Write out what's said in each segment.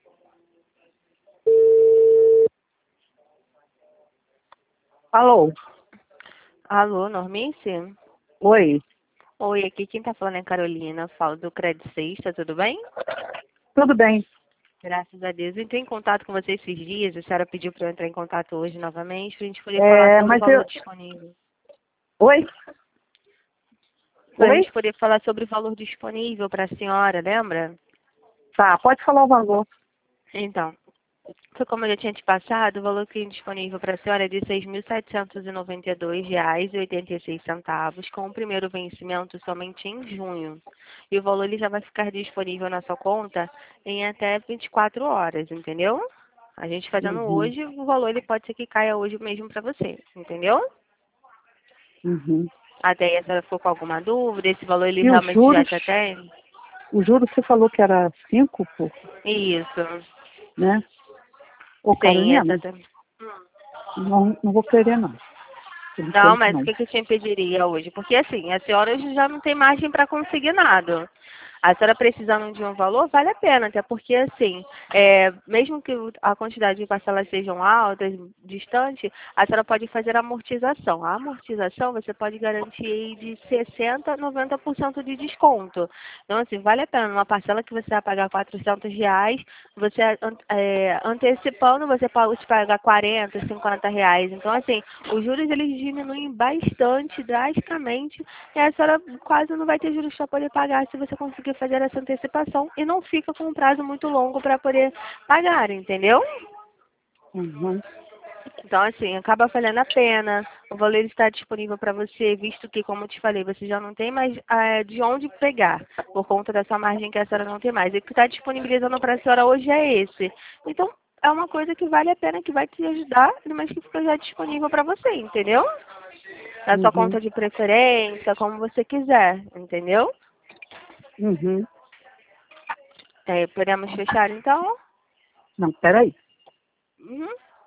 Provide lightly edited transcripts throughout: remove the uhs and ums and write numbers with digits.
Alô? Alô, Normice? Oi, Oi, aqui quem tá falando é a Carolina, falo do Credit Suisse, tá tudo bem? tudo bem? Graças a Deus. Eu entrei em contato com você esses dias, a senhora pediu para eu entrar em contato hoje novamente, pra gente poder falar sobre o Mas eu... valor disponível. Oi? Pra Oi? gente poder falar sobre o valor disponível para a senhora, lembra? Tá, pode falar o valor. Então, foi como eu já tinha te passado, o valor que tem disponível para a senhora é de R$ 6.792,86, com o primeiro vencimento somente em junho. E o valor ele já vai ficar disponível na sua conta em até 24 horas, entendeu? A gente fazendo Uhum, hoje, o valor ele pode ser que caia hoje mesmo para você, entendeu? uhum. Até aí a senhora ficou com alguma dúvida, esse valor ele E os realmente já juros? te atende? O juro você falou que era 5, pô, Isso. né? Ô, Sim, Carolina, exatamente. não vou querer não. Por Não, enquanto mas o não. que que eu te impediria hoje? Porque assim, a senhora hoje já não tem margem para conseguir nada. A senhora precisando de um valor, vale a pena, até porque assim, mesmo que a quantidade de parcelas sejam altas, distantes, a senhora pode fazer a amortização. A amortização você pode garantir aí de 60% a 90% de desconto. Então, assim, vale a pena. Uma parcela que você vai pagar R$ 400, você antecipando, você pode pagar R$ 40, R$ 50. Então, assim, os juros eles diminuem bastante, drasticamente, e a senhora quase não vai ter juros para poder pagar se você conseguir fazer essa antecipação e não fica com um prazo muito longo para poder pagar, entendeu? Uhum, Então, assim, acaba valendo a pena, o valor está disponível para você, visto que, como eu te falei, você já não tem mais de onde pegar, por conta da sua margem que a senhora não tem mais. E o que está disponibilizando para a senhora hoje é esse. Então, é uma coisa que vale a pena, que vai te ajudar, mas que fica já disponível para você, entendeu? Na sua uhum, conta de preferência, como você quiser, entendeu? uhum. Podemos fechar então? Não, peraí. Uhum.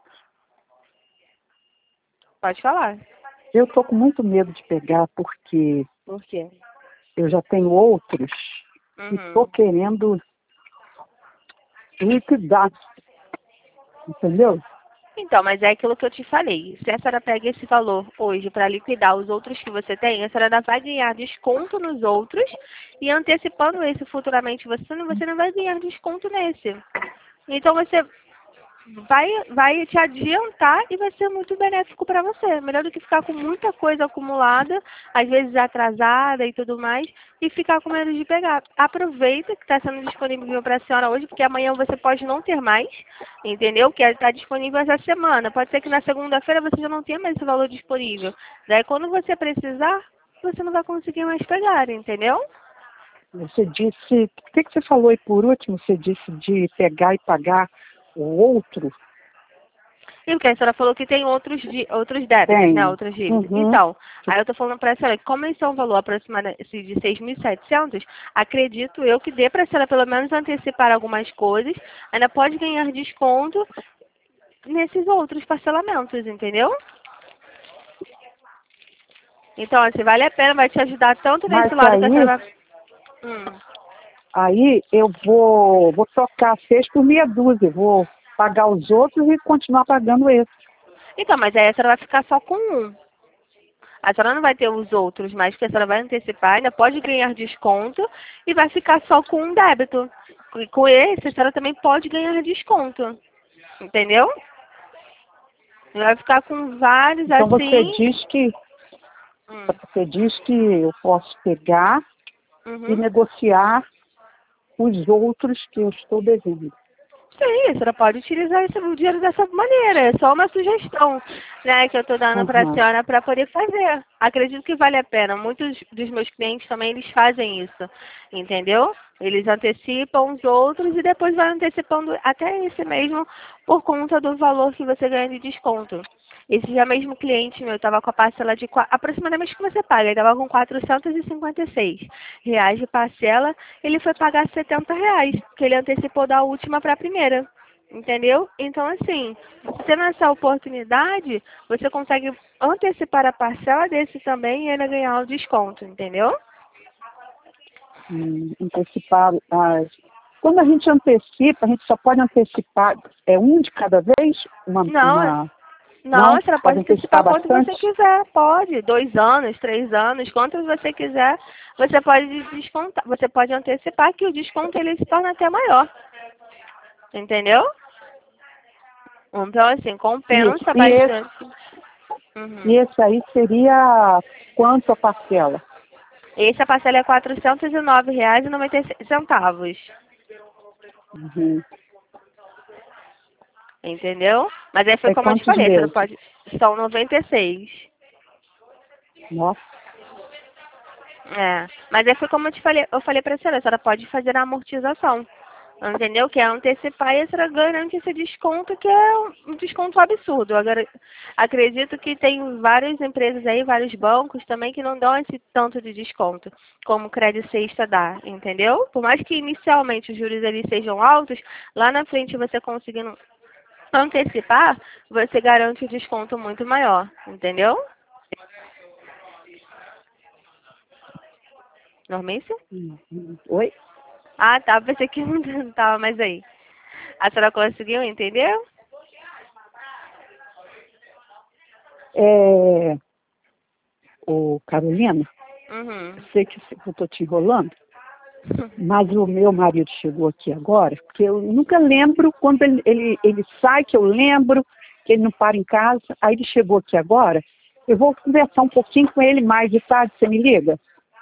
Pode falar. Eu tô com muito medo de pegar porque Por quê? eu já tenho outros e tô Uhum. querendo liquidar, entendeu? Então, mas é aquilo que eu te falei. Se a senhora pega esse valor hoje para liquidar os outros que você tem, a senhora vai ganhar desconto nos outros e antecipando esse futuramente você não vai ganhar desconto nesse. Então você vai te adiantar e vai ser muito benéfico para você. Melhor do que ficar com muita coisa acumulada, às vezes atrasada e tudo mais, e ficar com medo de pegar. Aproveita que está sendo disponível para a senhora hoje, porque amanhã você pode não ter mais, entendeu? Que está disponível essa semana. Pode ser que na segunda-feira você já não tenha mais esse valor disponível. Daí quando você precisar, você não vai conseguir mais pegar, entendeu? Você disse, o que você falou aí por último? Você disse de pegar e pagar o outro? E porque a senhora falou que tem outros débitos, né? Tem. Outras dívidas. Uhum. Então, aí eu tô falando para a senhora que como esse é um valor aproximado de 6.700, acredito eu que dê para a senhora pelo menos antecipar algumas coisas, ainda pode ganhar desconto nesses outros parcelamentos, entendeu? Então, assim, vale a pena, vai te ajudar tanto Mas nesse lado que a aí, senhora vai... Hum. aí eu vou trocar 6 por meia dúzia. Vou pagar os outros e continuar pagando esse. Então, mas aí a senhora vai ficar só com um. A senhora não vai ter os outros, mas porque a senhora vai antecipar, ainda pode ganhar desconto e vai ficar só com um débito. E com esse, a senhora também pode ganhar desconto. Entendeu? Vai ficar com vários Então assim. Hum. você diz que eu posso pegar e Uhum. negociar os outros que eu estou devendo. Sim, a senhora pode utilizar o dinheiro dessa maneira. É só uma sugestão, né, que eu estou dando para a Uhum. senhora para poder fazer. Acredito que vale a pena. Muitos dos meus clientes também eles fazem isso, entendeu? Eles antecipam os outros e depois vai antecipando até esse mesmo por conta do valor que você ganha de desconto. Esse já mesmo cliente meu estava com a parcela de aproximadamente que você paga, ele estava com R$ 456 de parcela, ele foi pagar R$ 70, que ele antecipou da última para a primeira. Entendeu? Então, assim, você tendo essa oportunidade, você consegue antecipar a parcela desse também e ainda ganhar o desconto, entendeu? Antecipar as. Quando a gente antecipa, a gente só pode antecipar um de cada vez? Não, Não? a senhora pode antecipar antecipar quanto você bastante? quiser, pode. 2 anos, 3 anos, quantos você quiser, você pode descontar, você pode antecipar que o desconto ele se torna até maior. Entendeu? Então, assim, Isso. compensa bastante. Uhum. E esse aí seria quanto a parcela? A parcela é R$ 409,96. Uhum. Entendeu? Mas aí foi como eu te Quantos falei, você não meses? pode. São 96. Nossa. É. Mas aí foi como eu falei pra senhora, a senhora pode fazer a amortização. Entendeu? Que é antecipar e a senhora garante esse desconto, que é um desconto absurdo. Agora, acredito que tem várias empresas aí, vários bancos também que não dão esse tanto de desconto, como o Crédito Sexta dá, entendeu? Por mais que inicialmente os juros ali sejam altos, lá na frente você conseguindo antecipar, você garante um desconto muito maior, entendeu? Normícia? Oi? Ah, tá, pensei que não tava mais aí. A senhora conseguiu entender? Carolina, Uhum. sei que eu estou te enrolando, mas o meu marido chegou aqui agora, porque eu nunca lembro quando ele sai, que eu lembro, que ele não para em casa. Aí ele chegou aqui agora, eu vou conversar um pouquinho com ele mais de tarde, você me liga?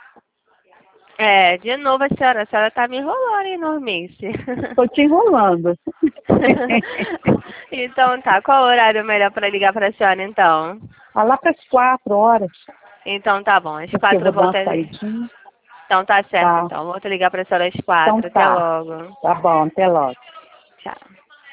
É, de novo a senhora tá me enrolando, hein, Normice? Estou te enrolando. Então tá, qual o horário melhor para ligar para a senhora então? Lá para as 4 horas, Então tá bom, às porque eu 4 vou eu dar uma volto a ligar. saidinha. Então tá certo, Tá, então. Volto a ligar para a senhora às então 4. Até tá. logo. Tá bom, até logo. Tchau.